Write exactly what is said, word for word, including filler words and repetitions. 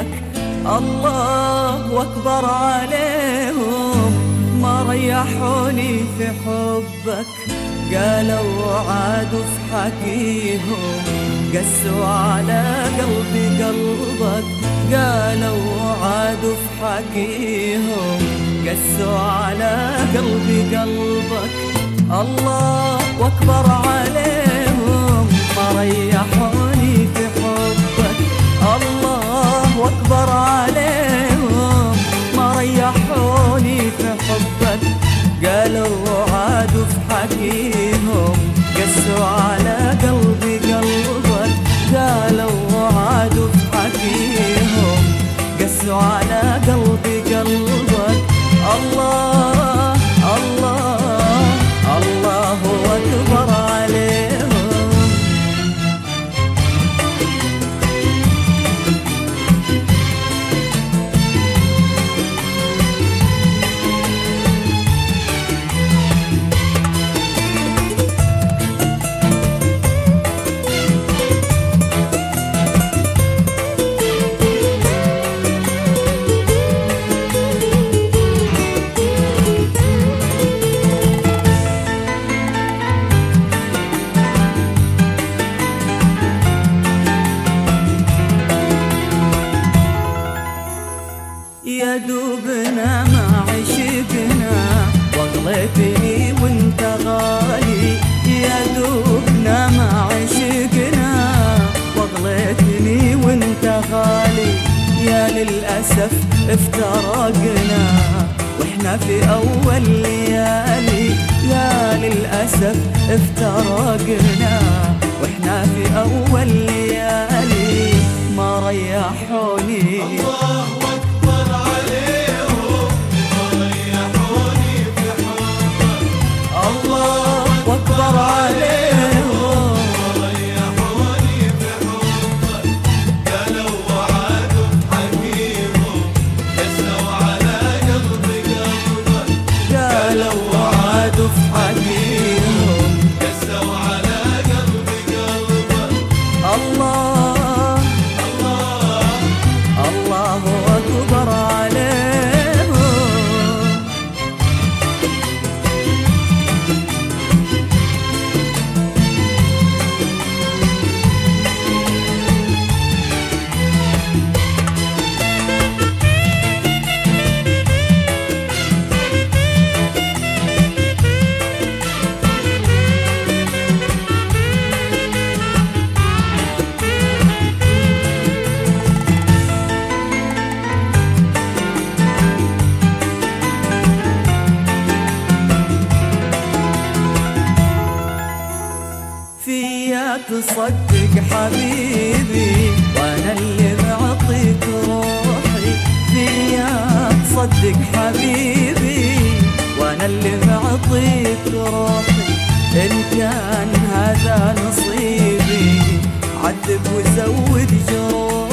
حبك. الله أكبر عليهم ما ريحوني في حبك. قالوا عادوا في حكيهم قسوا على قلبي قلبك. قالوا عادوا في حكيهم قسوا على قلبي قلبك. الله أكبر عليهم ما ريحوني في حبك. الله أكبر عليهم ما ريحوني في حبك. قالوا عادوا في حكيهم قسوا على قلبي قلبك. قالوا عادوا في حكيهم قسوا على قلبي قلبك. الله الله الله أكبر عليهم. يا دوبنا ما عشقنا واغليتني وانت غالي. يا دوبنا ما عشقنا واغليتني وانت غالي. يا للأسف افترقنا واحنا في أول ليالي. يا للأسف افترقنا واحنا في أول ليالي ما ريحوني. الله أكبر عليهم ريحوني في حبك. قالوا وعادوا في حكيهم قسوا على قلبي قلبك. قالوا وعادوا في حكيهم قسوا على قلبي قلبك. الله الله الله أكبر عليهم. فيا تصدق حبيبي وانا اللي معطيك روحي. فيا تصدق حبيبي وانا اللي معطيك روحي. ان كان هذا نصيبي عذب وزود جروحي.